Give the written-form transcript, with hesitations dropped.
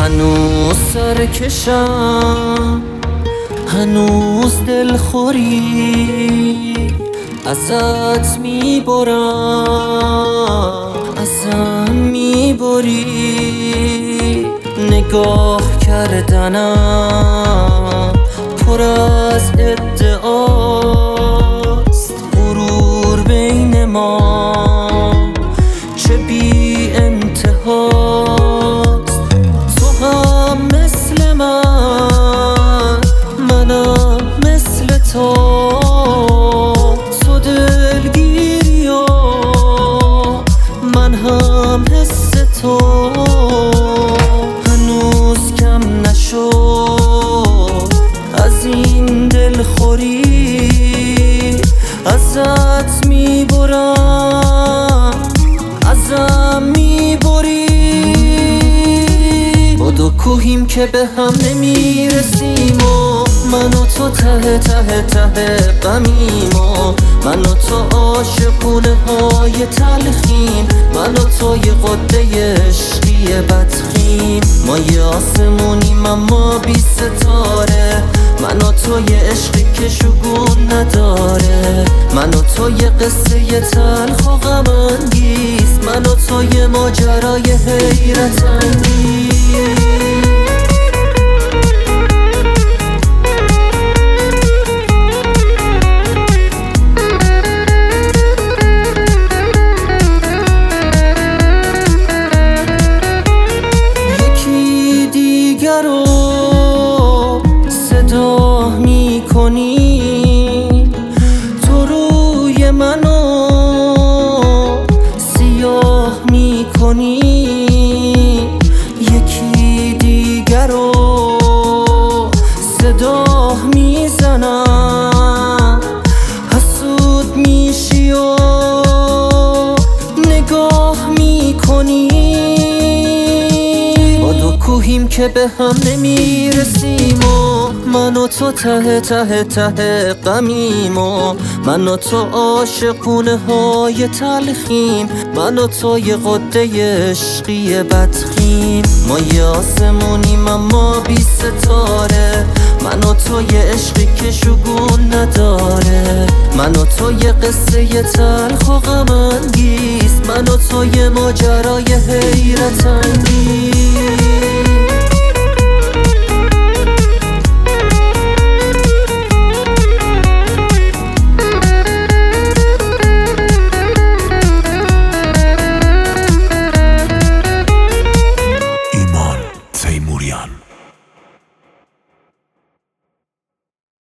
هنوز سرکشم، هنوز دلخوری ازت میبرم، ازم میبری. نگاه کردنم پر از ادعاست، غرور بین ما چه بی انتهاست. تو هم مثل منم مثل تو دلگیری و من هم حس تو. هنوز کم نشد از این دلخوری ازت میبرم، ازم میبری. با دو کوهیم که به هم نمیرسیم و من و تو ته ته ته غمیم و من و تو عاشقونه های تلخیم، من و تو یه قده عشقی بدخیم. ما یه آسمونیم اما بی ستاره، من و تو یه عشقی که شگون نداره، من و تو یه قصه یه تلخ و غم انگیز، من و تو یه ماجرای حیرت انگیز. صدا میکنی تو روی منو سیاه میکنی، یکی دیگر رو صدا میزنم، حسود میشی و نگاه میکنی. با دو کوهیم که به هم نمیرسیم و من و تو ته ته ته غمیم و من و تو عاشقونه های تلخیم، من و تو یه قده عشقی بدخیم. ما یه آسمونیم اما بی ستاره، من و تو یه عشقی که شگون نداره، من و تو یه قصه یه تلخ و غم انگیز، من و تو یه ماجرای حیرت انگیز.